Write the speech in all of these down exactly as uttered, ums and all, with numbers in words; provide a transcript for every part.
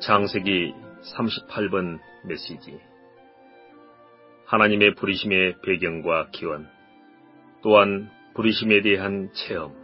창세기 삼십팔 번 메시지. 하나님의 부르심의 배경과 기원, 또한 부르심에 대한 체험.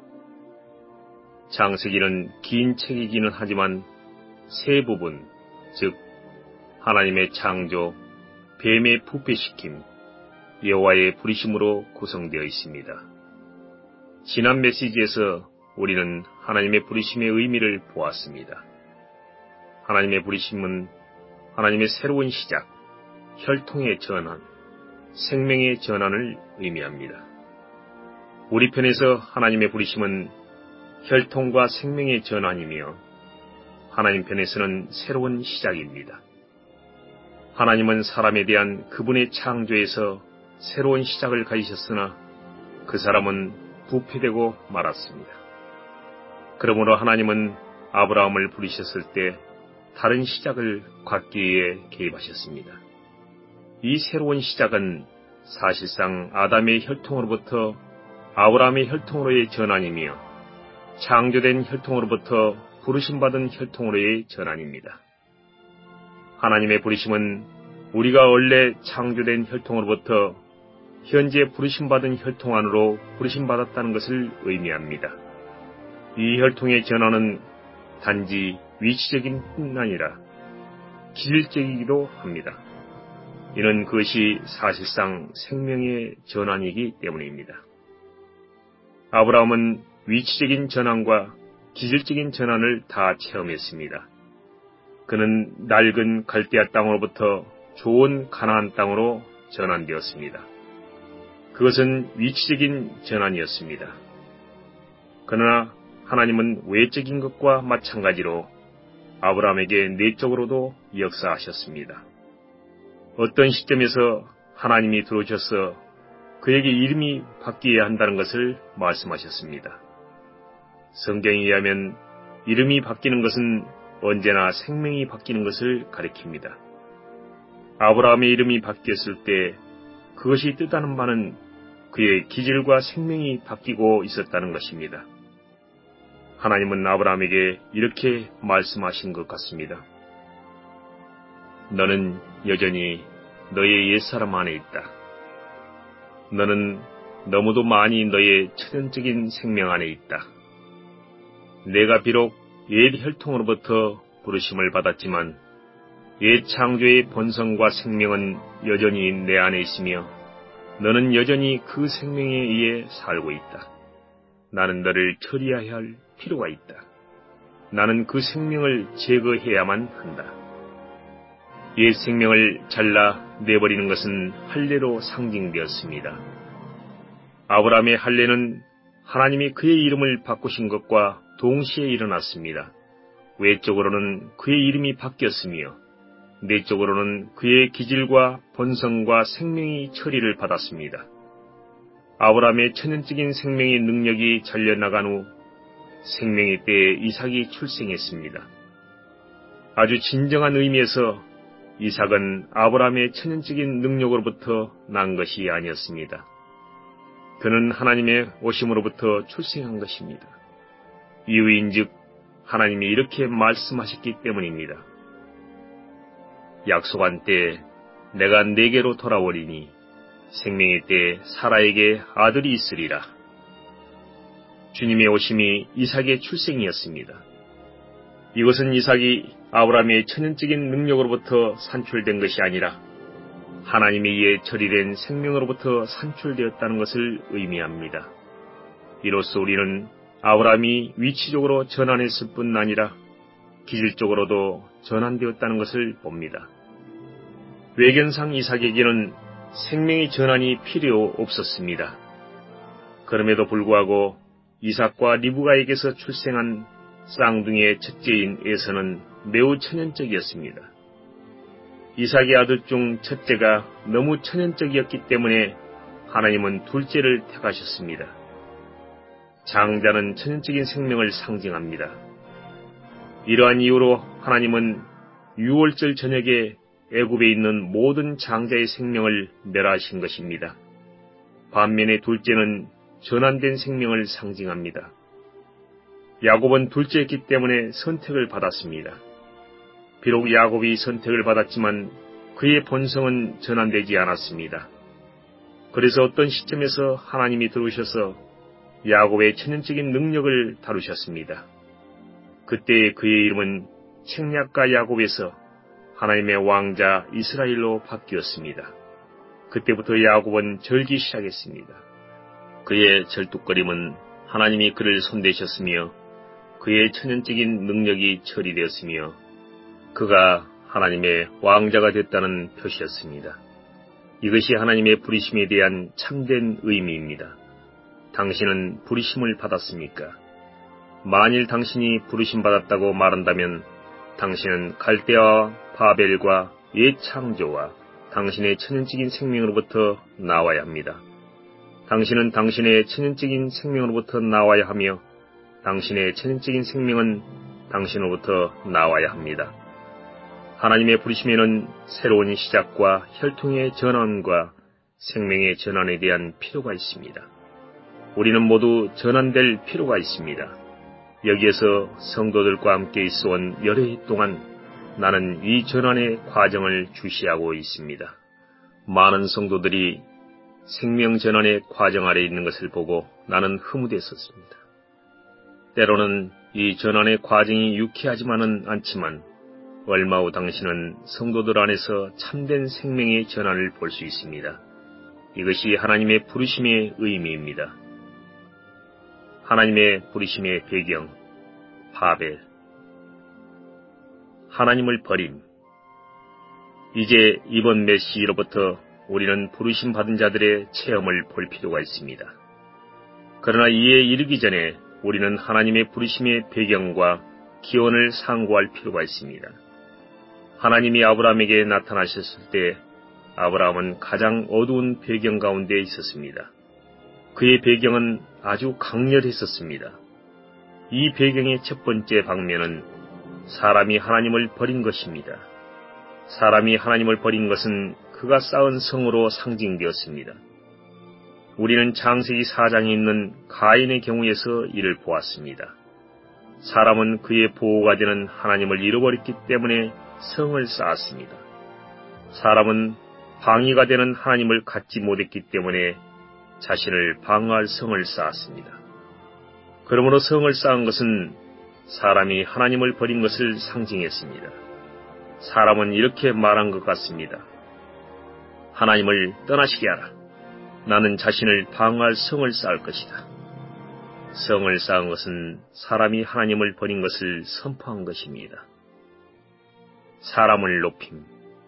창세기는 긴 책이기는 하지만 세 부분, 즉 하나님의 창조, 뱀의 부패시킴, 여호와의 부르심으로 구성되어 있습니다. 지난 메시지에서 우리는 하나님의 부르심의 의미를 보았습니다. 하나님의 부르심은 하나님의 새로운 시작, 혈통의 전환, 생명의 전환을 의미합니다. 우리 편에서 하나님의 부르심은 혈통과 생명의 전환이며 하나님 편에서는 새로운 시작입니다. 하나님은 사람에 대한 그분의 창조에서 새로운 시작을 가지셨으나 그 사람은 부패되고 말았습니다. 그러므로 하나님은 아브라함을 부르셨을 때 다른 시작을 갖기 위해 개입하셨습니다. 이 새로운 시작은 사실상 아담의 혈통으로부터 아브라함의 혈통으로의 전환이며 창조된 혈통으로부터 부르심받은 혈통으로의 전환입니다. 하나님의 부르심은 우리가 원래 창조된 혈통으로부터 현재 부르심받은 혈통 안으로 부르심받았다는 것을 의미합니다. 이 혈통의 전환은 단지 위치적인 뿐 아니라 기질적이기도 합니다. 이는 그것이 사실상 생명의 전환이기 때문입니다. 아브라함은 위치적인 전환과 기질적인 전환을 다 체험했습니다. 그는 낡은 갈대아 땅으로부터 좋은 가나안 땅으로 전환되었습니다. 그것은 위치적인 전환이었습니다. 그러나 하나님은 외적인 것과 마찬가지로 아브라함에게 내적으로도 역사하셨습니다. 어떤 시점에서 하나님이 들어오셔서 그에게 이름이 바뀌어야 한다는 것을 말씀하셨습니다. 성경에 의하면 이름이 바뀌는 것은 언제나 생명이 바뀌는 것을 가리킵니다. 아브라함의 이름이 바뀌었을 때 그것이 뜻하는 바는 그의 기질과 생명이 바뀌고 있었다는 것입니다. 하나님은 아브라함에게 이렇게 말씀하신 것 같습니다. 너는 여전히 너의 옛사람 안에 있다. 너는 너무도 많이 너의 천연적인 생명 안에 있다. 내가 비록 옛 혈통으로부터 부르심을 받았지만 옛 창조의 본성과 생명은 여전히 내 안에 있으며 너는 여전히 그 생명에 의해 살고 있다. 나는 너를 처리해야 할 필요가 있다. 나는 그 생명을 제거해야만 한다. 옛 생명을 잘라 내버리는 것은 할례로 상징되었습니다. 아브라함의 할례는 하나님이 그의 이름을 바꾸신 것과 동시에 일어났습니다. 외적으로는 그의 이름이 바뀌었으며 내적으로는 그의 기질과 본성과 생명이 처리를 받았습니다. 아브라함의 천연적인 생명의 능력이 잘려나간 후 생명의 때에 이삭이 출생했습니다. 아주 진정한 의미에서 이삭은 아브라함의 천연적인 능력으로부터 난 것이 아니었습니다. 그는 하나님의 오심으로부터 출생한 것입니다. 이유인즉 하나님이 이렇게 말씀하셨기 때문입니다. 약속한 때에 내가 네게로 돌아오리니 생명의 때에 사라에게 아들이 있으리라. 주님의 오심이 이삭의 출생이었습니다. 이것은 이삭이 아브라함의 천연적인 능력으로부터 산출된 것이 아니라 하나님에 의해 처리된 생명으로부터 산출되었다는 것을 의미합니다. 이로써 우리는 아브라함이 위치적으로 전환했을 뿐 아니라 기질적으로도 전환되었다는 것을 봅니다. 외견상 이삭에게는 생명의 전환이 필요 없었습니다. 그럼에도 불구하고 이삭과 리브가에게서 출생한 쌍둥이의 첫째인 에서는 매우 천연적이었습니다. 이삭의 아들 중 첫째가 너무 천연적이었기 때문에 하나님은 둘째를 택하셨습니다. 장자는 천연적인 생명을 상징합니다. 이러한 이유로 하나님은 유월절 저녁에 애굽에 있는 모든 장자의 생명을 멸하신 것입니다. 반면에 둘째는 전환된 생명을 상징합니다. 야곱은 둘째였기 때문에 선택을 받았습니다. 비록 야곱이 선택을 받았지만 그의 본성은 전환되지 않았습니다. 그래서 어떤 시점에서 하나님이 들어오셔서 야곱의 천연적인 능력을 다루셨습니다. 그때 그의 이름은 책략가 야곱에서 하나님의 왕자 이스라엘로 바뀌었습니다. 그때부터 야곱은 절기 시작했습니다. 그의 절뚝거림은 하나님이 그를 손대셨으며 그의 천연적인 능력이 처리되었으며 그가 하나님의 왕자가 됐다는 표시였습니다. 이것이 하나님의 부르심에 대한 참된 의미입니다. 당신은 부르심을 받았습니까? 만일 당신이 부르심 받았다고 말한다면 당신은 갈대아와 바벨과 옛 창조와 당신의 천연적인 생명으로부터 나와야 합니다. 당신은 당신의 천연적인 생명으로부터 나와야 하며 당신의 천연적인 생명은 당신으로부터 나와야 합니다. 하나님의 부르심에는 새로운 시작과 혈통의 전환과 생명의 전환에 대한 필요가 있습니다. 우리는 모두 전환될 필요가 있습니다. 여기에서 성도들과 함께 있어온 여러 해 동안 나는 이 전환의 과정을 주시하고 있습니다. 많은 성도들이 생명 전환의 과정 아래 있는 것을 보고 나는 흐뭇했었습니다. 때로는 이 전환의 과정이 유쾌하지만은 않지만 얼마 후 당신은 성도들 안에서 참된 생명의 전환을 볼 수 있습니다. 이것이 하나님의 부르심의 의미입니다. 하나님의 부르심의 배경, 바벨. 하나님을 버림. 이제 이번 메시로부터 우리는 부르심 받은 자들의 체험을 볼 필요가 있습니다. 그러나 이에 이르기 전에 우리는 하나님의 부르심의 배경과 기원을 상고할 필요가 있습니다. 하나님이 아브라함에게 나타나셨을 때 아브라함은 가장 어두운 배경 가운데 있었습니다. 그의 배경은 아주 강렬했었습니다. 이 배경의 첫 번째 방면은 사람이 하나님을 버린 것입니다. 사람이 하나님을 버린 것은 그가 쌓은 성으로 상징되었습니다. 우리는 창세기 사 장에 있는 가인의 경우에서 이를 보았습니다. 사람은 그의 보호가 되는 하나님을 잃어버렸기 때문에 성을 쌓았습니다. 사람은 방위가 되는 하나님을 갖지 못했기 때문에 자신을 방어할 성을 쌓았습니다. 그러므로 성을 쌓은 것은 사람이 하나님을 버린 것을 상징했습니다. 사람은 이렇게 말한 것 같습니다. 하나님을 떠나시게 하라. 나는 자신을 방어할 성을 쌓을 것이다. 성을 쌓은 것은 사람이 하나님을 버린 것을 선포한 것입니다. 사람을 높임.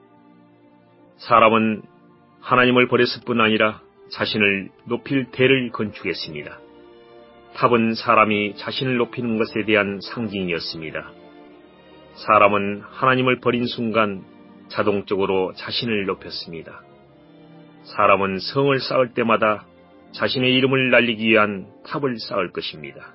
사람은 하나님을 버렸을 뿐 아니라 자신을 높일 대를 건축했습니다. 탑은 사람이 자신을 높이는 것에 대한 상징이었습니다. 사람은 하나님을 버린 순간 자동적으로 자신을 높였습니다. 사람은 성을 쌓을 때마다 자신의 이름을 날리기 위한 탑을 쌓을 것입니다.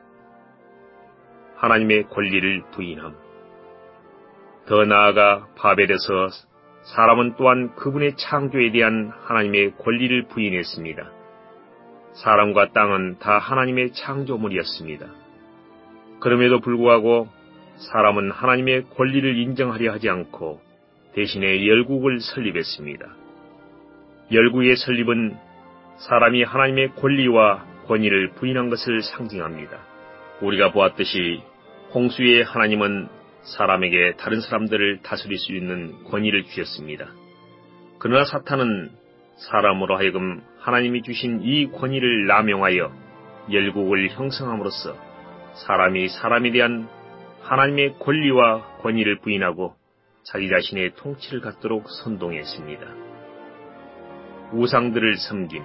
하나님의 권리를 부인함. 더 나아가 바벨에서 사람은 또한 그분의 창조에 대한 하나님의 권리를 부인했습니다. 사람과 땅은 다 하나님의 창조물이었습니다. 그럼에도 불구하고 사람은 하나님의 권리를 인정하려 하지 않고 대신에 열국을 설립했습니다. 열국의 설립은 사람이 하나님의 권리와 권위를 부인한 것을 상징합니다. 우리가 보았듯이 홍수의 하나님은 사람에게 다른 사람들을 다스릴 수 있는 권위를 주셨습니다. 그러나 사탄은 사람으로 하여금 하나님이 주신 이 권위를 남용하여 열국을 형성함으로써 사람이 사람에 대한 하나님의 권리와 권위를 부인하고 자기 자신의 통치를 갖도록 선동했습니다. 우상들을 섬김.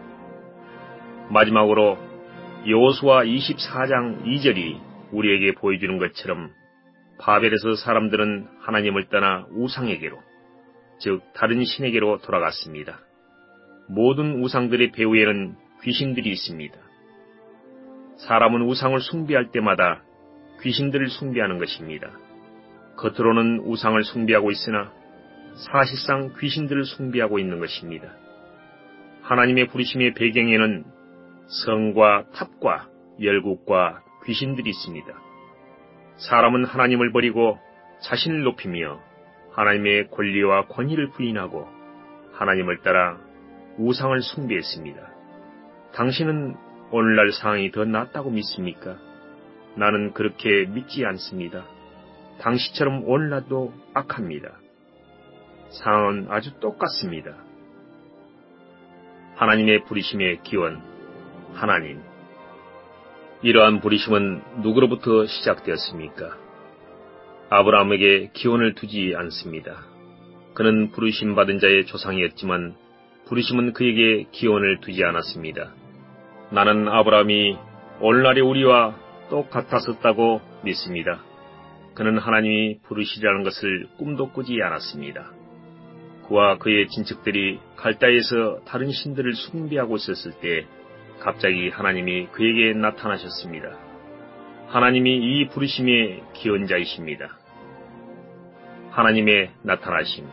마지막으로 여호수아 이십사 장 이 절이 우리에게 보여주는 것처럼 바벨에서 사람들은 하나님을 떠나 우상에게로, 즉 다른 신에게로 돌아갔습니다. 모든 우상들의 배후에는 귀신들이 있습니다. 사람은 우상을 숭배할 때마다 귀신들을 숭배하는 것입니다. 겉으로는 우상을 숭배하고 있으나 사실상 귀신들을 숭배하고 있는 것입니다. 하나님의 부르심의 배경에는 성과 탑과 열국과 귀신들이 있습니다. 사람은 하나님을 버리고 자신을 높이며 하나님의 권리와 권위를 부인하고 하나님을 따라 우상을 숭배했습니다. 당신은 오늘날 상황이 더 낫다고 믿습니까? 나는 그렇게 믿지 않습니다. 당시처럼 오늘날도 악합니다. 상황은 아주 똑같습니다. 하나님의 부르심의 기원, 하나님. 이러한 부르심은 누구로부터 시작되었습니까? 아브라함에게 기원을 두지 않습니다. 그는 부르심 받은 자의 조상이었지만 부르심은 그에게 기원을 두지 않았습니다. 나는 아브라함이 오늘날의 우리와 똑같았었다고 믿습니다. 그는 하나님이 부르시라는 것을 꿈도 꾸지 않았습니다. 그와 그의 친척들이 갈대아에서 다른 신들을 숭배하고 있었을 때 갑자기 하나님이 그에게 나타나셨습니다. 하나님이 이 부르심의 기원자이십니다. 하나님의 나타나심.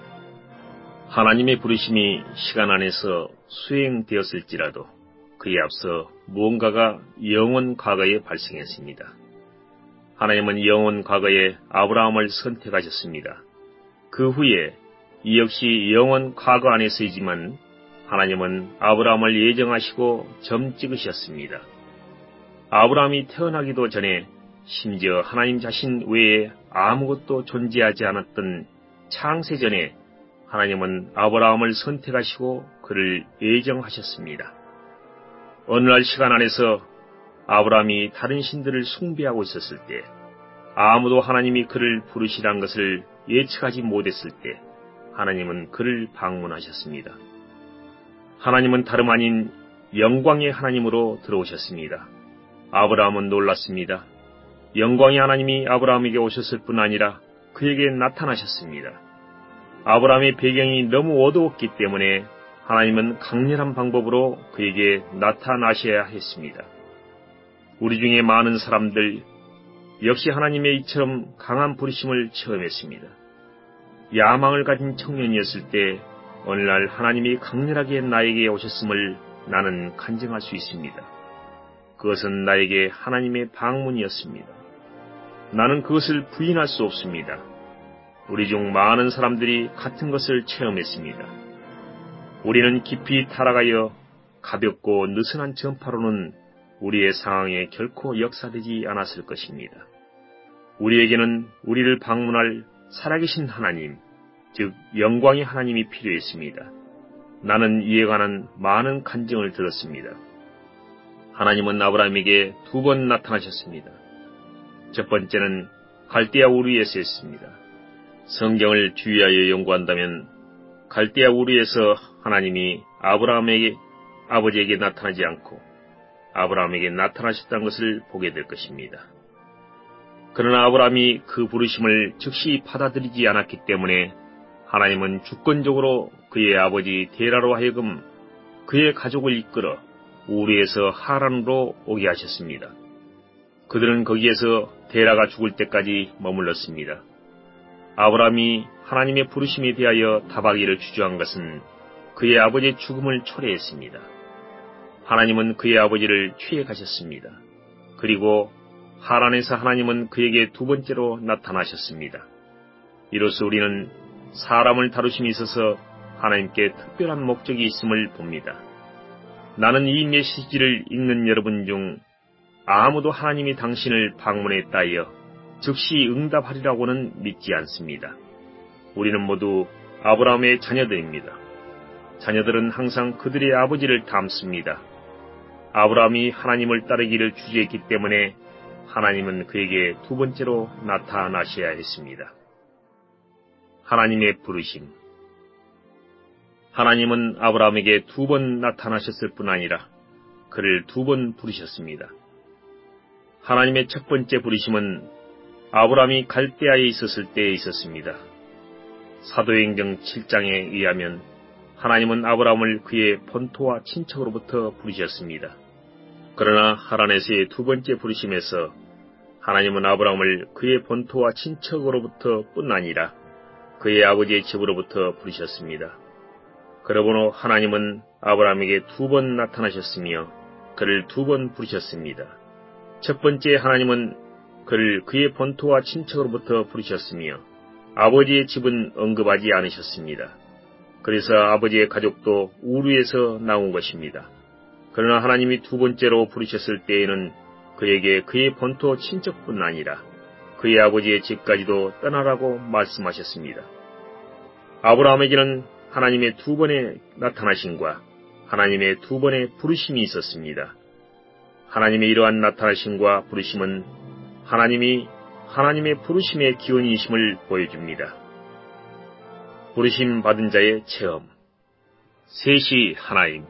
하나님의 부르심이 시간 안에서 수행되었을지라도 그에 앞서 무언가가 영원 과거에 발생했습니다. 하나님은 영원 과거에 아브라함을 선택하셨습니다. 그 후에 이 역시 영원 과거 안에서이지만 하나님은 아브라함을 예정하시고 점 찍으셨습니다. 아브라함이 태어나기도 전에 심지어 하나님 자신 외에 아무것도 존재하지 않았던 창세전에 하나님은 아브라함을 선택하시고 그를 예정하셨습니다. 어느 날 시간 안에서 아브라함이 다른 신들을 숭배하고 있었을 때 아무도 하나님이 그를 부르시란 것을 예측하지 못했을 때 하나님은 그를 방문하셨습니다. 하나님은 다름 아닌 영광의 하나님으로 들어오셨습니다. 아브라함은 놀랐습니다. 영광의 하나님이 아브라함에게 오셨을 뿐 아니라 그에게 나타나셨습니다. 아브라함의 배경이 너무 어두웠기 때문에 하나님은 강렬한 방법으로 그에게 나타나셔야 했습니다. 우리 중에 많은 사람들 역시 하나님의 이처럼 강한 부르심을 체험했습니다. 야망을 가진 청년이었을 때 어느 날 하나님이 강렬하게 나에게 오셨음을 나는 간증할 수 있습니다. 그것은 나에게 하나님의 방문이었습니다. 나는 그것을 부인할 수 없습니다. 우리 중 많은 사람들이 같은 것을 체험했습니다. 우리는 깊이 타락하여 가볍고 느슨한 전파로는 우리의 상황에 결코 역사되지 않았을 것입니다. 우리에게는 우리를 방문할 살아계신 하나님, 즉 영광의 하나님이 필요했습니다. 나는 이에 관한 많은 간증을 들었습니다. 하나님은 아브라함에게 두 번 나타나셨습니다. 첫 번째는 갈대아 우르에서 했습니다. 성경을 주의하여 연구한다면 갈대아 우르에서 하나님이 아브라함에게 아버지에게 나타나지 않고 아브라함에게 나타나셨다는 것을 보게 될 것입니다. 그러나 아브라함이 그 부르심을 즉시 받아들이지 않았기 때문에 하나님은 주권적으로 그의 아버지 데라로 하여금 그의 가족을 이끌어 우르에서 하란으로 오게 하셨습니다. 그들은 거기에서 데라가 죽을 때까지 머물렀습니다. 아브라함이 하나님의 부르심에 대하여 다박이를 주저한 것은 그의 아버지의 죽음을 초래했습니다. 하나님은 그의 아버지를 취해가셨습니다. 그리고 하란에서 하나님은 그에게 두 번째로 나타나셨습니다. 이로써 우리는 사람을 다루심에 있어서 하나님께 특별한 목적이 있음을 봅니다. 나는 이 메시지를 읽는 여러분 중 아무도 하나님이 당신을 방문했다 하여 즉시 응답하리라고는 믿지 않습니다. 우리는 모두 아브라함의 자녀들입니다. 자녀들은 항상 그들의 아버지를 닮습니다. 아브라함이 하나님을 따르기를 주저했기 때문에 하나님은 그에게 두 번째로 나타나셔야 했습니다. 하나님의 부르심. 하나님은 아브라함에게 두 번 나타나셨을 뿐 아니라 그를 두 번 부르셨습니다. 하나님의 첫 번째 부르심은 아브라함이 갈대아에 있었을 때에 있었습니다. 사도행전 칠 장에 의하면 하나님은 아브라함을 그의 본토와 친척으로부터 부르셨습니다. 그러나 하란에서의 두 번째 부르심에서 하나님은 아브라함을 그의 본토와 친척으로부터 뿐 아니라 그의 아버지의 집으로부터 부르셨습니다. 그러므로 하나님은 아브라함에게 두 번 나타나셨으며 그를 두 번 부르셨습니다. 첫 번째 하나님은 그를 그의 본토와 친척으로부터 부르셨으며 아버지의 집은 언급하지 않으셨습니다. 그래서 아버지의 가족도 우르에서 나온 것입니다. 그러나 하나님이 두 번째로 부르셨을 때에는 그에게 그의 본토 친척뿐 아니라 그의 아버지의 집까지도 떠나라고 말씀하셨습니다. 아브라함에게는 하나님의 두 번의 나타나심과 하나님의 두 번의 부르심이 있었습니다. 하나님의 이러한 나타나심과 부르심은 하나님이 하나님의 부르심의 기원이심을 보여줍니다. 부르심 받은 자의 체험. 셋이 하나임.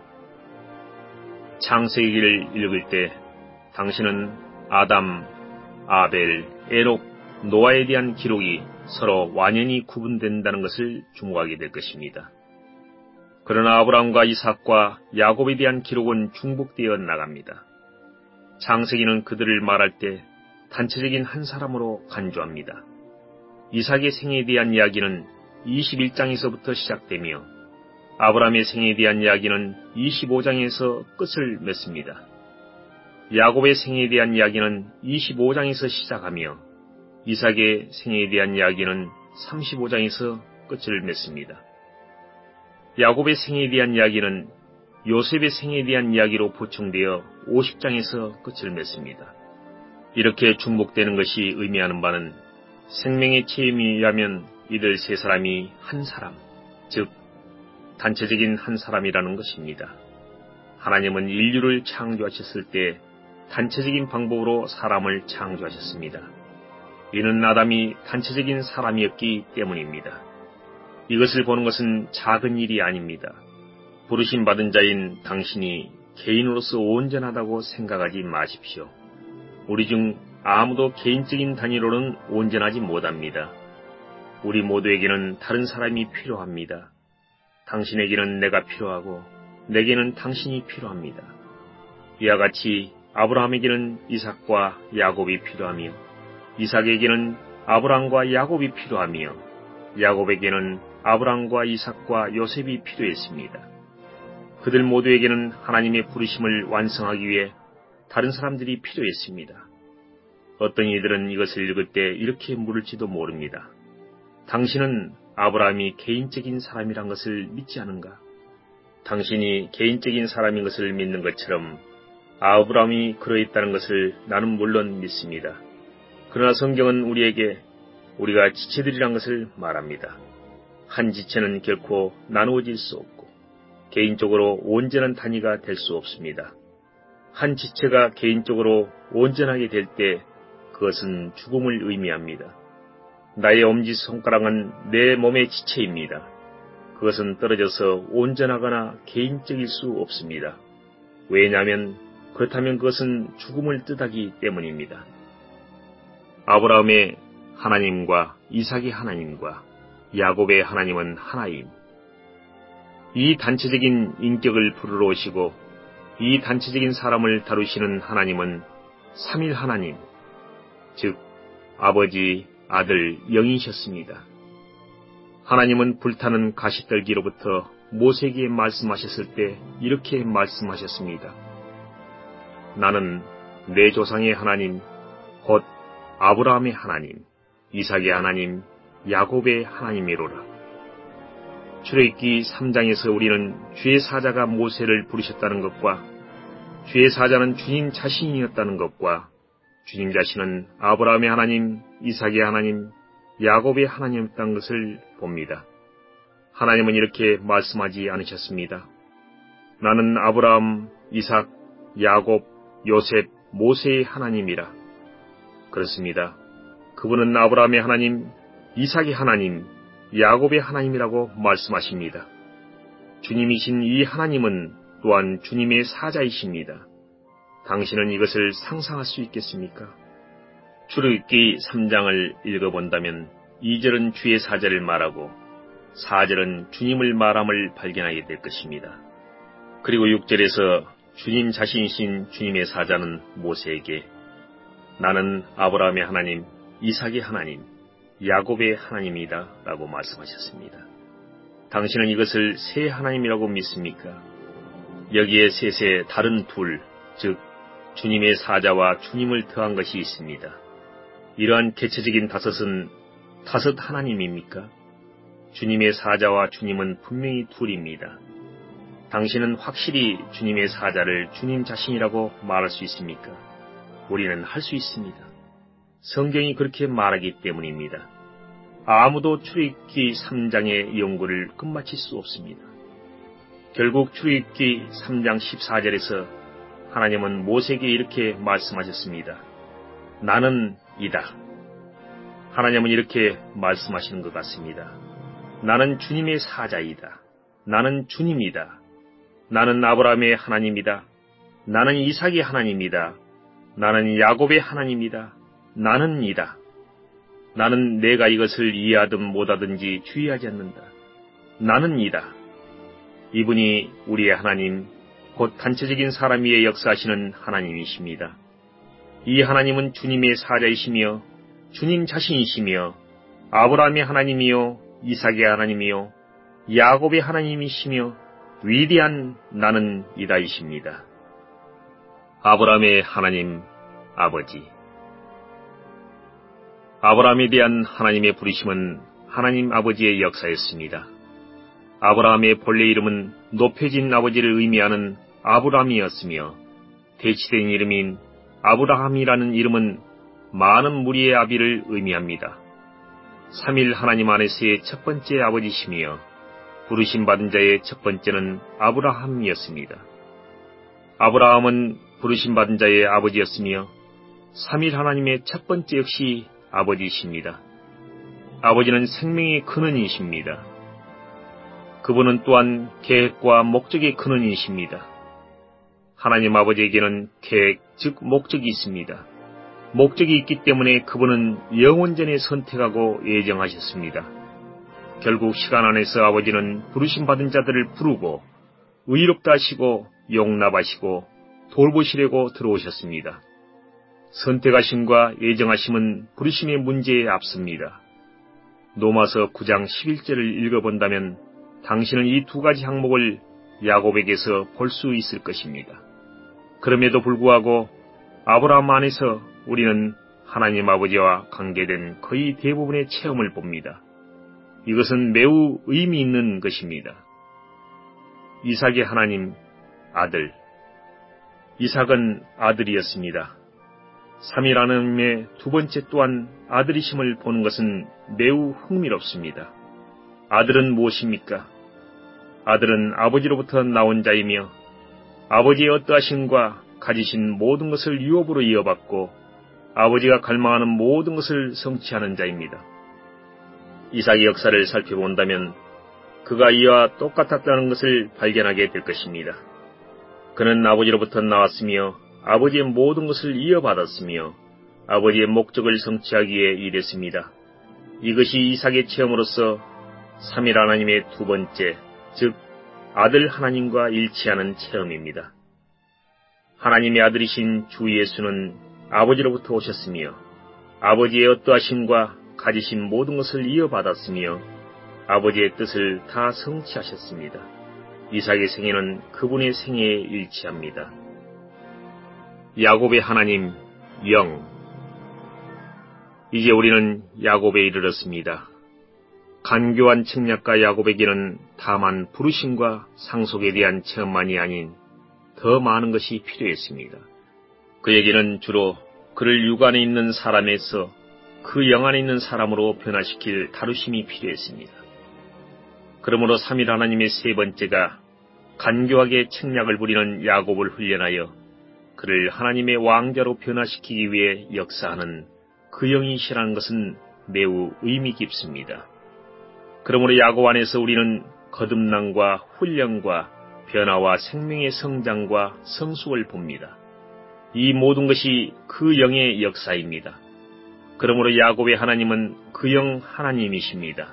창세기를 읽을 때 당신은 아담, 아벨, 에녹, 노아에 대한 기록이 서로 완연히 구분된다는 것을 주목하게 될 것입니다. 그러나 아브라함과 이삭과 야곱에 대한 기록은 중복되어 나갑니다. 창세기는 그들을 말할 때 단체적인 한 사람으로 간주합니다. 이삭의 생에 대한 이야기는 이십일 장에서부터 시작되며 아브라함의 생에 대한 이야기는 이십오 장에서 끝을 맺습니다. 야곱의 생에 대한 이야기는 이십오 장에서 시작하며 이삭의 생에 대한 이야기는 삼십오 장에서 끝을 맺습니다. 야곱의 생에 대한 이야기는 요셉의 생에 대한 이야기로 보충되어 오십 장에서 끝을 맺습니다. 이렇게 중복되는 것이 의미하는 바는 생명의 체험에 의하면 이들 세 사람이 한 사람, 즉 단체적인 한 사람이라는 것입니다. 하나님은 인류를 창조하셨을 때 단체적인 방법으로 사람을 창조하셨습니다. 이는 아담이 단체적인 사람이었기 때문입니다. 이것을 보는 것은 작은 일이 아닙니다. 부르심 받은 자인 당신이 개인으로서 온전하다고 생각하지 마십시오. 우리 중 아무도 개인적인 단위로는 온전하지 못합니다. 우리 모두에게는 다른 사람이 필요합니다. 당신에게는 내가 필요하고 내게는 당신이 필요합니다. 이와 같이 아브라함에게는 이삭과 야곱이 필요하며 이삭에게는 아브라함과 야곱이 필요하며 야곱에게는 아브라함과 이삭과 요셉이 필요했습니다. 그들 모두에게는 하나님의 부르심을 완성하기 위해 다른 사람들이 필요했습니다. 어떤 이들은 이것을 읽을 때 이렇게 물을지도 모릅니다. 당신은 아브라함이 개인적인 사람이란 것을 믿지 않은가? 당신이 개인적인 사람인 것을 믿는 것처럼 아브라함이 그러했다는 것을 나는 물론 믿습니다. 그러나 성경은 우리에게 우리가 지체들이란 것을 말합니다. 한 지체는 결코 나누어질 수 없고 개인적으로 온전한 단위가 될 수 없습니다. 한 지체가 개인적으로 온전하게 될 때 그것은 죽음을 의미합니다. 나의 엄지손가락은 내 몸의 지체입니다. 그것은 떨어져서 온전하거나 개인적일 수 없습니다. 왜냐하면 그렇다면 그것은 죽음을 뜻하기 때문입니다. 아브라함의 하나님과 이삭의 하나님과 야곱의 하나님은 하나임. 이 단체적인 인격을 부르러 오시고 이 단체적인 사람을 다루시는 하나님은 삼일 하나님, 즉 아버지, 아들, 영이셨습니다. 하나님은 불타는 가시떨기로부터 모세에게 말씀하셨을 때 이렇게 말씀하셨습니다. 나는 내 조상의 하나님, 곧 아브라함의 하나님, 이삭의 하나님, 야곱의 하나님이로라. 출애굽기 삼 장에서 우리는 주의 사자가 모세를 부르셨다는 것과 주의 사자는 주님 자신이었다는 것과 주님 자신은 아브라함의 하나님, 이삭의 하나님, 야곱의 하나님이었다는 것을 봅니다. 하나님은 이렇게 말씀하지 않으셨습니다. 나는 아브라함, 이삭, 야곱, 요셉, 모세의 하나님이라. 그렇습니다. 그분은 아브라함의 하나님, 이삭의 하나님, 야곱의 하나님이라고 말씀하십니다. 주님이신 이 하나님은 또한 주님의 사자이십니다. 당신은 이것을 상상할 수 있겠습니까? 출애굽기 삼 장을 읽어본다면 이 절은 주의 사자를 말하고 사 절은 주님을 말함을 발견하게 될 것입니다. 그리고 육 절에서 주님 자신이신 주님의 사자는 모세에게 나는 아브라함의 하나님, 이삭의 하나님, 야곱의 하나님이다 라고 말씀하셨습니다. 당신은 이것을 세 하나님이라고 믿습니까? 여기에 셋의 다른 둘, 즉 주님의 사자와 주님을 더한 것이 있습니다. 이러한 개체적인 다섯은 다섯 하나님입니까? 주님의 사자와 주님은 분명히 둘입니다. 당신은 확실히 주님의 사자를 주님 자신이라고 말할 수 있습니까? 우리는 할 수 있습니다. 성경이 그렇게 말하기 때문입니다. 아무도 출애굽기 삼 장의 연구를 끝마칠 수 없습니다. 결국 출애굽기 삼 장 십사 절에서 하나님은 모세에게 이렇게 말씀하셨습니다. 나는 이다. 하나님은 이렇게 말씀하시는 것 같습니다. 나는 주님의 사자이다. 나는 주님이다. 나는 아브라함의 하나님이다. 나는 이삭의 하나님이다. 나는 야곱의 하나님이다. 나는 이다. 나는 내가 이것을 이해하든 못하든지 주의하지 않는다. 나는 이다. 이분이 우리의 하나님, 곧 단체적인 사람 위에 역사하시는 하나님이십니다. 이 하나님은 주님의 사자이시며 주님 자신이시며 아브라함의 하나님이요 이삭의 하나님이요 야곱의 하나님이시며 위대한 나는 이다이십니다. 아브라함의 하나님 아버지. 아브라함에 대한 하나님의 부르심은 하나님 아버지의 역사였습니다. 아브라함의 본래 이름은 높여진 아버지를 의미하는 아브람이었으며 대치된 이름인 아브라함이라는 이름은 많은 무리의 아비를 의미합니다. 삼일 하나님 안에서의 첫 번째 아버지시며 부르심 받은 자의 첫 번째는 아브라함이었습니다. 아브라함은 부르심 받은 자의 아버지였으며 삼일 하나님의 첫 번째 역시 아버지이십니다. 아버지는 생명의 근원이십니다. 그분은 또한 계획과 목적의 근원이십니다. 하나님 아버지에게는 계획, 즉 목적이 있습니다. 목적이 있기 때문에 그분은 영원전에 선택하고 예정하셨습니다. 결국 시간 안에서 아버지는 부르심 받은 자들을 부르고 의롭다 하시고 용납하시고 돌보시려고 들어오셨습니다. 선택하심과 예정하심은 부르심의 문제에 앞섭니다. 로마서 구 장 십일 절을 읽어본다면 당신은 이 두 가지 항목을 야곱에게서 볼 수 있을 것입니다. 그럼에도 불구하고 아브라함 안에서 우리는 하나님 아버지와 관계된 거의 대부분의 체험을 봅니다. 이것은 매우 의미 있는 것입니다. 이삭의 하나님, 아들. 이삭은 아들이었습니다. 삼일 하나님의 두 번째 또한 아들이심을 보는 것은 매우 흥미롭습니다. 아들은 무엇입니까? 아들은 아버지로부터 나온 자이며 아버지의 어떠하심과 가지신 모든 것을 유업으로 이어받고 아버지가 갈망하는 모든 것을 성취하는 자입니다. 이삭의 역사를 살펴본다면 그가 이와 똑같았다는 것을 발견하게 될 것입니다. 그는 아버지로부터 나왔으며 아버지의 모든 것을 이어받았으며 아버지의 목적을 성취하기에 일했습니다. 이것이 이삭의 체험으로서 삼일 하나님의 두 번째, 즉 아들 하나님과 일치하는 체험입니다. 하나님의 아들이신 주 예수는 아버지로부터 오셨으며 아버지의 어떠하심과 가지신 모든 것을 이어받았으며 아버지의 뜻을 다 성취하셨습니다. 이삭의 생애는 그분의 생애에 일치합니다. 야곱의 하나님, 영. 이제 우리는 야곱에 이르렀습니다. 간교한 책략가 야곱에게는 다만 부르심과 상속에 대한 체험만이 아닌 더 많은 것이 필요했습니다. 그에게는 주로 그를 육안에 있는 사람에서 그 영 안에 있는 사람으로 변화시킬 다루심이 필요했습니다. 그러므로 삼일 하나님의 세 번째가 간교하게 책략을 부리는 야곱을 훈련하여 그를 하나님의 왕자로 변화시키기 위해 역사하는 그 영이시라는 것은 매우 의미 깊습니다. 그러므로 야곱 안에서 우리는 거듭남과 훈련과 변화와 생명의 성장과 성숙을 봅니다. 이 모든 것이 그 영의 역사입니다. 그러므로 야곱의 하나님은 그 영 하나님이십니다.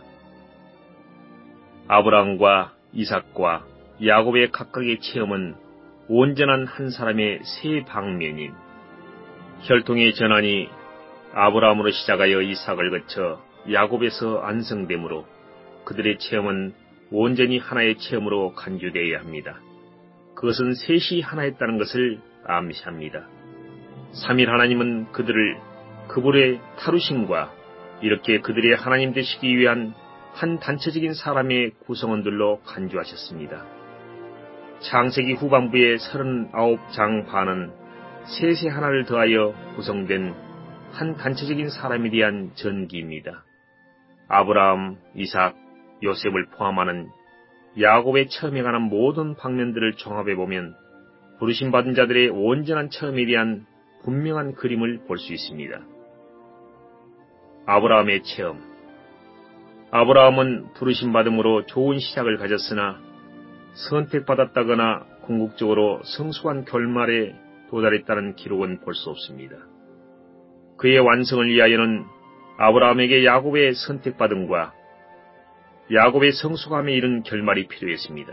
아브라함과 이삭과 야곱의 각각의 체험은 온전한 한 사람의 세 방면인 혈통의 전환이 아브라함으로 시작하여 이삭을 거쳐 야곱에서 완성되므로 그들의 체험은 온전히 하나의 체험으로 간주되어야 합니다. 그것은 셋이 하나였다는 것을 암시합니다. 삼일 하나님은 그들을 그분의 타루심과 이렇게 그들의 하나님 되시기 위한 한 단체적인 사람의 구성원들로 간주하셨습니다. 창세기 후반부의 서른아홉 장 반은 셋의 하나를 더하여 구성된 한 단체적인 사람에 대한 전기입니다. 아브라함, 이삭, 요셉을 포함하는 야곱의 처음에 관한 모든 방면들을 종합해보면 부르심받은 자들의 온전한 처음에 대한 분명한 그림을 볼 수 있습니다. 아브라함의 체험. 아브라함은 부르심받음으로 좋은 시작을 가졌으나 선택받았다거나 궁극적으로 성숙한 결말에 도달했다는 기록은 볼 수 없습니다. 그의 완성을 위하여는 아브라함에게 야곱의 선택받음과 야곱의 성숙함에 이른 결말이 필요했습니다.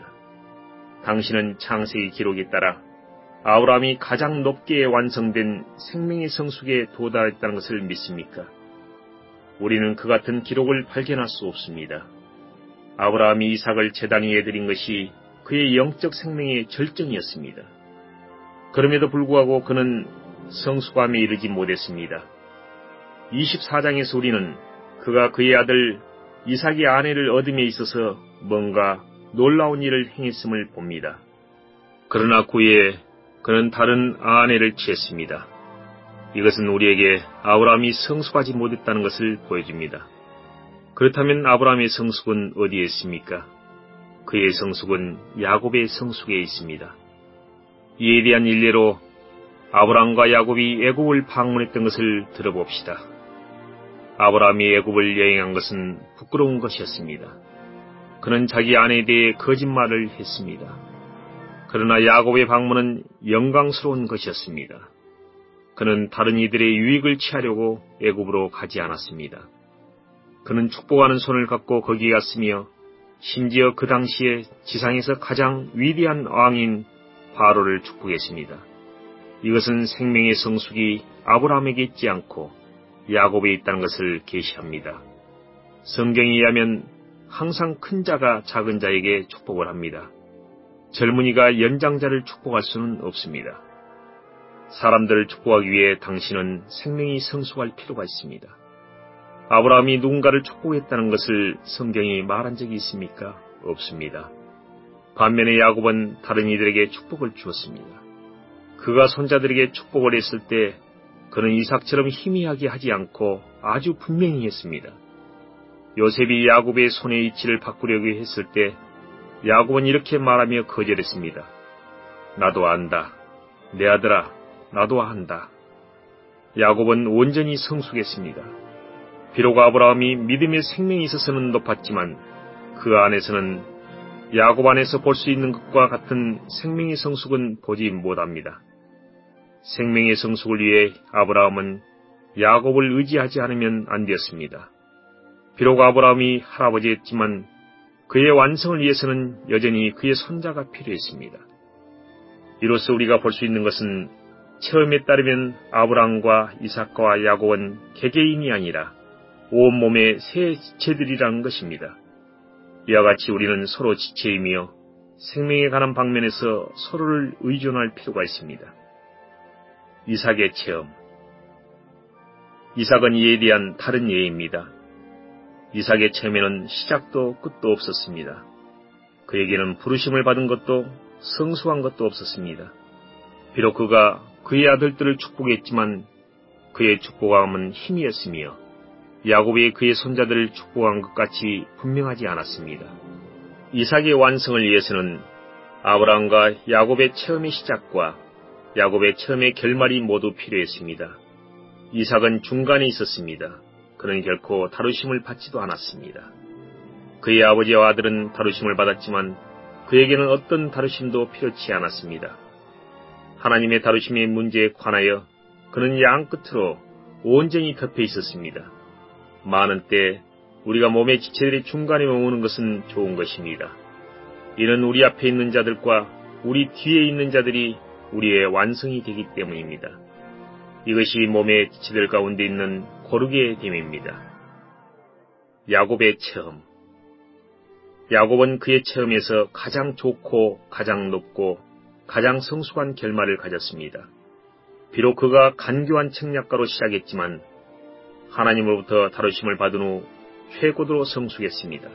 당신은 창세기 기록에 따라 아브라함이 가장 높게 완성된 생명의 성숙에 도달했다는 것을 믿습니까? 우리는 그 같은 기록을 발견할 수 없습니다. 아브라함이 이삭을 제단 위에 드린 것이 그의 영적 생명의 절정이었습니다. 그럼에도 불구하고 그는 성숙함에 이르지 못했습니다. 이십사 장에서 우리는 그가 그의 아들 이삭의 아내를 얻음에 있어서 뭔가 놀라운 일을 행했음을 봅니다. 그러나 그 후에 그는 다른 아내를 취했습니다. 이것은 우리에게 아브라함이 성숙하지 못했다는 것을 보여줍니다. 그렇다면 아브라함의 성숙은 어디에 있습니까? 그의 성숙은 야곱의 성숙에 있습니다. 이에 대한 일례로 아브라함과 야곱이 애굽을 방문했던 것을 들어봅시다. 아브라함이 애굽을 여행한 것은 부끄러운 것이었습니다. 그는 자기 아내에 대해 거짓말을 했습니다. 그러나 야곱의 방문은 영광스러운 것이었습니다. 그는 다른 이들의 유익을 취하려고 애굽으로 가지 않았습니다. 그는 축복하는 손을 갖고 거기에 갔으며 심지어 그 당시에 지상에서 가장 위대한 왕인 바로를 축복했습니다. 이것은 생명의 성숙이 아브라함에게 있지 않고 야곱에 있다는 것을 계시합니다. 성경에 의하면 항상 큰 자가 작은 자에게 축복을 합니다. 젊은이가 연장자를 축복할 수는 없습니다. 사람들을 축복하기 위해 당신은 생명이 성숙할 필요가 있습니다. 아브라함이 누군가를 축복했다는 것을 성경이 말한 적이 있습니까? 없습니다. 반면에 야곱은 다른 이들에게 축복을 주었습니다. 그가 손자들에게 축복을 했을 때 그는 이삭처럼 희미하게 하지 않고 아주 분명히 했습니다. 요셉이 야곱의 손의 위치를 바꾸려고 했을 때 야곱은 이렇게 말하며 거절했습니다. 나도 안다. 내 아들아, 나도 안다. 야곱은 온전히 성숙했습니다. 비록 아브라함이 믿음의 생명이 있어서는 높았지만 그 안에서는 야곱 안에서 볼 수 있는 것과 같은 생명의 성숙은 보지 못합니다. 생명의 성숙을 위해 아브라함은 야곱을 의지하지 않으면 안 되었습니다. 비록 아브라함이 할아버지였지만 그의 완성을 위해서는 여전히 그의 손자가 필요했습니다. 이로써 우리가 볼 수 있는 것은 체험에 따르면 아브라함과 이삭과 야곱은 개개인이 아니라 온몸의 새 지체들이라는 것입니다. 이와 같이 우리는 서로 지체이며 생명에 관한 방면에서 서로를 의존할 필요가 있습니다. 이삭의 체험. 이삭은 이에 대한 다른 예입니다. 이삭의 체험에는 시작도 끝도 없었습니다. 그에게는 부르심을 받은 것도 성숙한 것도 없었습니다. 비록 그가 그의 아들들을 축복했지만 그의 축복함은 힘이었으며 야곱이 그의 손자들을 축복한 것 같이 분명하지 않았습니다. 이삭의 완성을 위해서는 아브라함과 야곱의 체험의 시작과 야곱의 체험의 결말이 모두 필요했습니다. 이삭은 중간에 있었습니다. 그는 결코 다루심을 받지도 않았습니다. 그의 아버지와 아들은 다루심을 받았지만 그에게는 어떤 다루심도 필요치 않았습니다. 하나님의 다루심의 문제에 관하여 그는 양 끝으로 온전히 덮여 있었습니다. 많은 때 우리가 몸의 지체들이 중간에 머무는 것은 좋은 것입니다. 이는 우리 앞에 있는 자들과 우리 뒤에 있는 자들이 우리의 완성이 되기 때문입니다. 이것이 몸의 지체들 가운데 있는 고르게 됨입니다. 야곱의 체험. 야곱은 그의 체험에서 가장 좋고 가장 높고 가장 성숙한 결말을 가졌습니다. 비록 그가 간교한 책략가로 시작했지만 하나님으로부터 다루심을 받은 후 최고도로 성숙했습니다.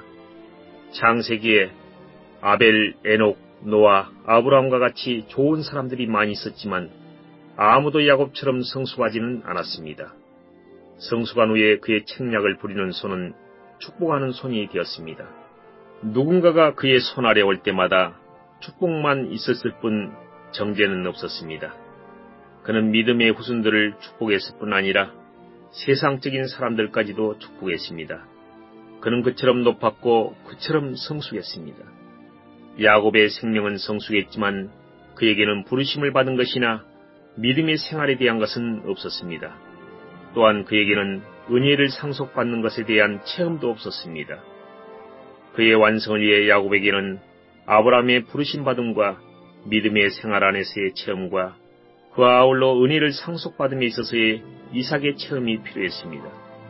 창세기에 아벨, 에녹, 노아, 아브라함과 같이 좋은 사람들이 많이 있었지만 아무도 야곱처럼 성숙하지는 않았습니다. 성숙한 후에 그의 책략을 부리는 손은 축복하는 손이 되었습니다. 누군가가 그의 손 아래 올 때마다 축복만 있었을 뿐 정죄는 없었습니다. 그는 믿음의 후손들을 축복했을 뿐 아니라 세상적인 사람들까지도 축복했습니다. 그는 그처럼 높았고 그처럼 성숙했습니다. 야곱의 생명은 성숙했지만 그에게는 부르심을 받은 것이나 믿음의 생활에 대한 것은 없었습니다. 또한 그에게는 은혜를 상속받는 것에 대한 체험도 없었습니다. 그의 완성을 위해 야곱에게는 아브라함의 부르심 받음과 믿음의 생활 안에서의 체험과 그와 아울러 은혜를 상속받음에 있어서의 이삭의 체험이 필요했습니다.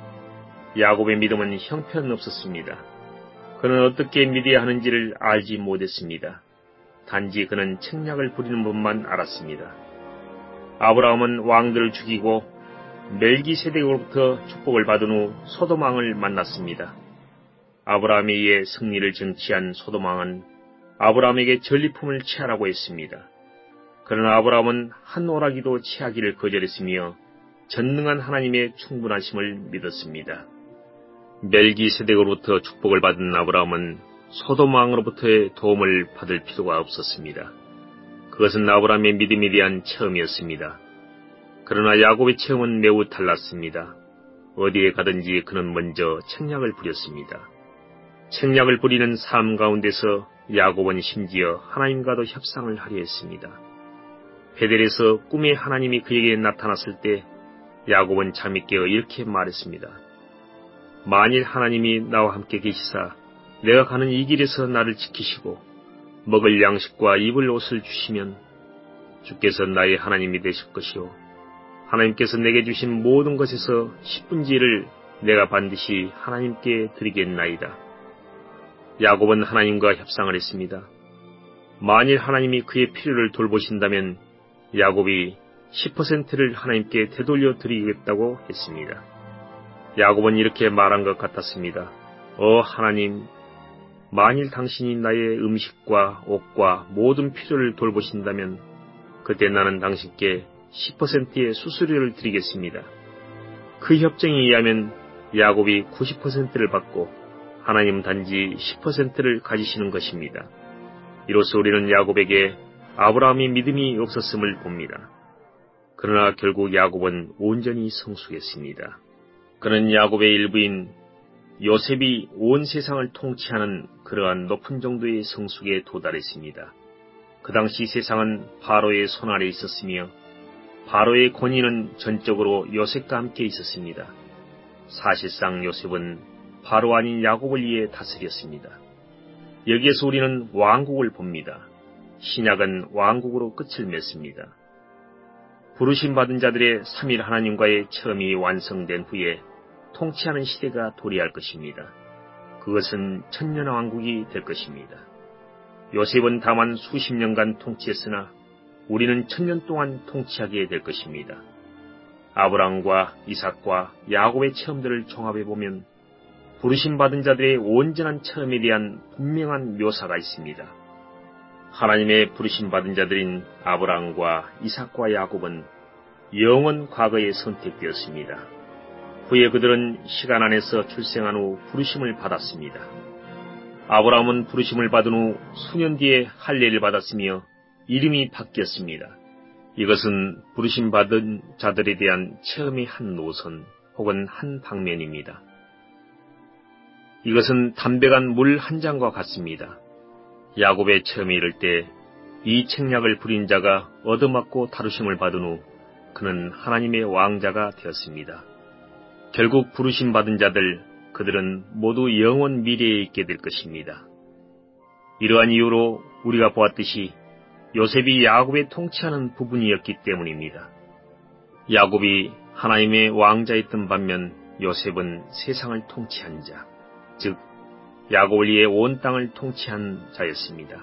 야곱의 믿음은 형편없었습니다. 그는 어떻게 믿어야 하는지를 알지 못했습니다. 단지 그는 책략을 부리는 법만 알았습니다. 아브라함은 왕들을 죽이고 멜기세덱으로부터 축복을 받은 후 소돔 왕을 만났습니다. 아브라함에 의해 승리를 쟁취한 소돔 왕은 아브라함에게 전리품을 취하라고 했습니다. 그러나 아브라함은 한 오라기도 취하기를 거절했으며 전능한 하나님의 충분하심을 믿었습니다. 멜기세덱으로부터 축복을 받은 아브라함은 소돔 왕으로부터의 도움을 받을 필요가 없었습니다. 그것은 아브라함의 믿음에 대한 체험이었습니다. 그러나 야곱의 체험은 매우 달랐습니다. 어디에 가든지 그는 먼저 책략을 부렸습니다. 책략을 부리는 삶 가운데서 야곱은 심지어 하나님과도 협상을 하려 했습니다. 베델에서 꿈에 하나님이 그에게 나타났을 때 야곱은 잠이 깨어 이렇게 말했습니다. 만일 하나님이 나와 함께 계시사 내가 가는 이 길에서 나를 지키시고 먹을 양식과 입을 옷을 주시면 주께서 나의 하나님이 되실 것이요 하나님께서 내게 주신 모든 것에서 십분의 일을 내가 반드시 하나님께 드리겠나이다. 야곱은 하나님과 협상을 했습니다. 만일 하나님이 그의 필요를 돌보신다면 야곱이 십 퍼센트를 하나님께 되돌려 드리겠다고 했습니다. 야곱은 이렇게 말한 것 같았습니다. 어 하나님, 만일 당신이 나의 음식과 옷과 모든 필요를 돌보신다면 그때 나는 당신께 십 퍼센트의 수수료를 드리겠습니다. 그 협정에 의하면 야곱이 구십 퍼센트를 받고 하나님은 단지 십 퍼센트를 가지시는 것입니다. 이로써 우리는 야곱에게 아브라함의 믿음이 없었음을 봅니다. 그러나 결국 야곱은 온전히 성숙했습니다. 그는 야곱의 일부인 요셉이 온 세상을 통치하는 그러한 높은 정도의 성숙에 도달했습니다. 그 당시 세상은 바로의 손 아래 있었으며 바로의 권위는 전적으로 요셉과 함께 있었습니다. 사실상 요셉은 바로 아닌 야곱을 위해 다스렸습니다. 여기에서 우리는 왕국을 봅니다. 신약은 왕국으로 끝을 맺습니다. 부르심 받은 자들의 삼일 하나님과의 체험이 완성된 후에 통치하는 시대가 도래할 것입니다. 그것은 천년왕국이 될 것입니다. 요셉은 다만 수십 년간 통치했으나 우리는 천년 동안 통치하게 될 것입니다. 아브라함과 이삭과 야곱의 체험들을 종합해보면 부르심 받은 자들의 온전한 체험에 대한 분명한 묘사가 있습니다. 하나님의 부르심 받은 자들인 아브라함과 이삭과 야곱은 영원 과거에 선택되었습니다. 후에 그들은 시간 안에서 출생한 후 부르심을 받았습니다. 아브라함은 부르심을 받은 후 수년 뒤에 할례를 받았으며 이름이 바뀌었습니다. 이것은 부르심 받은 자들에 대한 체험의 한 노선 혹은 한 방면입니다. 이것은 담백한 물 한 잔과 같습니다. 야곱의 체험에 이를 때 이 책략을 부린 자가 얻어맞고 다루심을 받은 후 그는 하나님의 왕자가 되었습니다. 결국 부르심 받은 자들, 그들은 모두 영원 미래에 있게 될 것입니다. 이러한 이유로 우리가 보았듯이 요셉이 야곱의 통치하는 부분이었기 때문입니다. 야곱이 하나님의 왕자였던 반면 요셉은 세상을 통치한 자, 즉 야곱을 위해 온 땅을 통치한 자였습니다.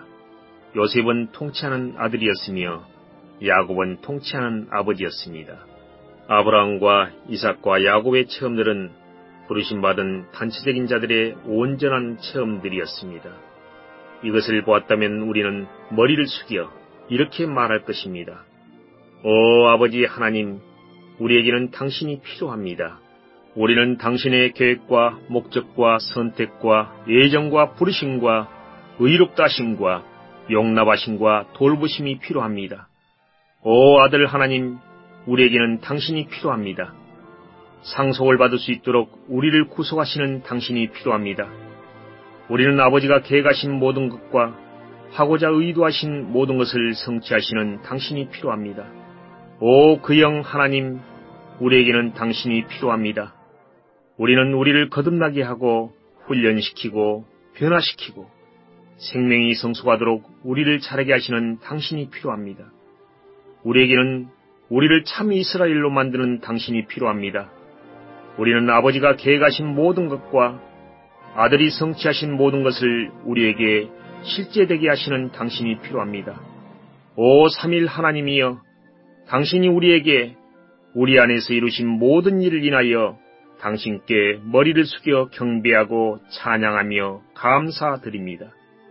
요셉은 통치하는 아들이었으며 야곱은 통치하는 아버지였습니다. 아브라함과 이삭과 야곱의 체험들은 부르심받은 단체적인 자들의 온전한 체험들이었습니다. 이것을 보았다면 우리는 머리를 숙여 이렇게 말할 것입니다. 오 아버지 하나님, 우리에게는 당신이 필요합니다. 우리는 당신의 계획과 목적과 선택과 예정과 부르심과 의롭다 하심과 용납하심과 돌보심이 필요합니다. 오 아들 하나님, 우리에게는 당신이 필요합니다. 상속을 받을 수 있도록 우리를 구속하시는 당신이 필요합니다. 우리는 아버지가 계획하신 모든 것과 하고자 의도하신 모든 것을 성취하시는 당신이 필요합니다. 오 그 영 하나님, 우리에게는 당신이 필요합니다. 우리는 우리를 거듭나게 하고 훈련시키고 변화시키고 생명이 성숙하도록 우리를 자라게 하시는 당신이 필요합니다. 우리에게는 우리를 참 이스라엘로 만드는 당신이 필요합니다. 우리는 아버지가 계획하신 모든 것과 아들이 성취하신 모든 것을 우리에게 실제되게 하시는 당신이 필요합니다. 오 삼일 하나님이여, 당신이 우리에게 우리 안에서 이루신 모든 일을 인하여 당신께 머리를 숙여 경배하고 찬양하며 감사드립니다.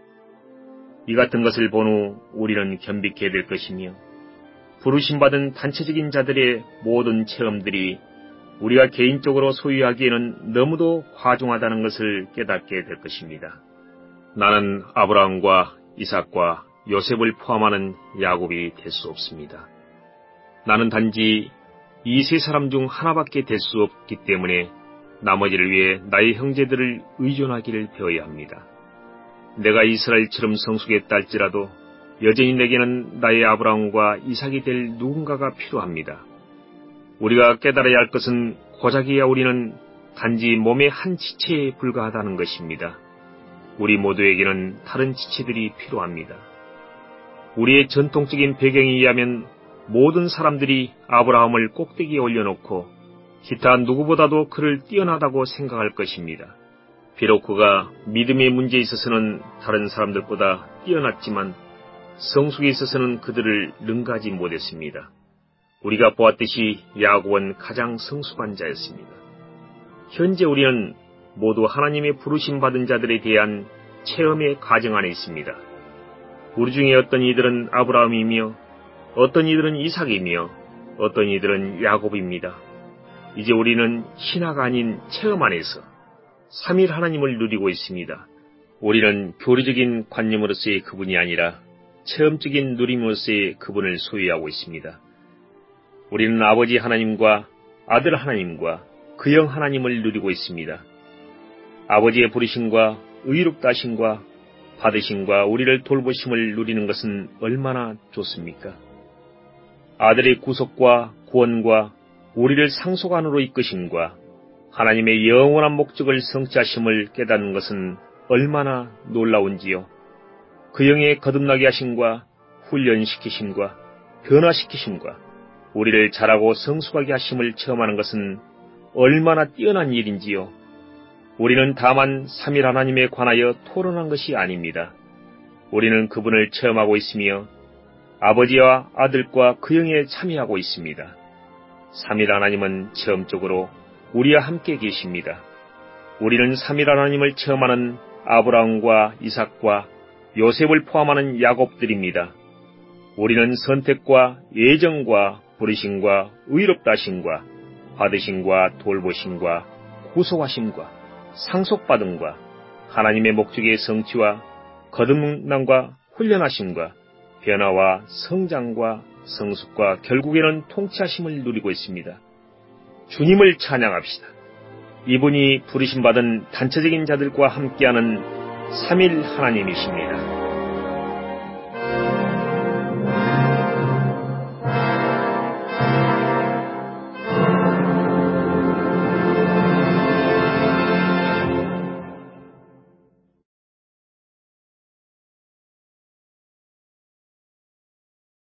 이 같은 것을 본 후 우리는 겸비케 될 것이며 부르심받은 단체적인 자들의 모든 체험들이 우리가 개인적으로 소유하기에는 너무도 과중하다는 것을 깨닫게 될 것입니다. 나는 아브라함과 이삭과 요셉을 포함하는 야곱이 될 수 없습니다. 나는 단지 이 세 사람 중 하나밖에 될 수 없기 때문에 나머지를 위해 나의 형제들을 의존하기를 배워야 합니다. 내가 이스라엘처럼 성숙했다 할지라도 여전히 내게는 나의 아브라함과 이삭이 될 누군가가 필요합니다. 우리가 깨달아야 할 것은 고작이야 우리는 단지 몸의 한 지체에 불과하다는 것입니다. 우리 모두에게는 다른 지체들이 필요합니다. 우리의 전통적인 배경에 의하면 모든 사람들이 아브라함을 꼭대기에 올려놓고 기타 누구보다도 그를 뛰어나다고 생각할 것입니다. 비록 그가 믿음의 문제에 있어서는 다른 사람들보다 뛰어났지만 성숙에 있어서는 그들을 능가하지 못했습니다. 우리가 보았듯이 야곱은 가장 성숙한 자였습니다. 현재 우리는 모두 하나님의 부르심 받은 자들에 대한 체험의 과정 안에 있습니다. 우리 중에 어떤 이들은 아브라함이며 어떤 이들은 이삭이며 어떤 이들은 야곱입니다. 이제 우리는 신화가 아닌 체험 안에서 삼일 하나님을 누리고 있습니다. 우리는 교리적인 관념으로서의 그분이 아니라 체험적인 누림으로서의 그분을 소유하고 있습니다. 우리는 아버지 하나님과 아들 하나님과 그 영 하나님을 누리고 있습니다. 아버지의 부르심과 의롭다 하심과 받으심과 우리를 돌보심을 누리는 것은 얼마나 좋습니까? 아들의 구속과 구원과 우리를 상속 안으로 이끄심과 하나님의 영원한 목적을 성취하심을 깨닫는 것은 얼마나 놀라운지요. 그 영의 거듭나게 하심과 훈련시키심과 변화시키심과 우리를 자라고 성숙하게 하심을 체험하는 것은 얼마나 뛰어난 일인지요. 우리는 다만 삼일 하나님에 관하여 토론한 것이 아닙니다. 우리는 그분을 체험하고 있으며 아버지와 아들과 그 영에 참여하고 있습니다. 삼일 하나님은 체험적으로 우리와 함께 계십니다. 우리는 삼일 하나님을 체험하는 아브라함과 이삭과 요셉을 포함하는 야곱들입니다. 우리는 선택과 예정과 부르심과 의롭다 하심과 받으심과 돌보심과 구속하심과 상속받음과 하나님의 목적의 성취와 거듭남과 훈련하심과 변화와 성장과 성숙과 결국에는 통치하심을 누리고 있습니다. 주님을 찬양합시다. 이분이 부르심받은 단체적인 자들과 함께하는 삼일 하나님이십니다.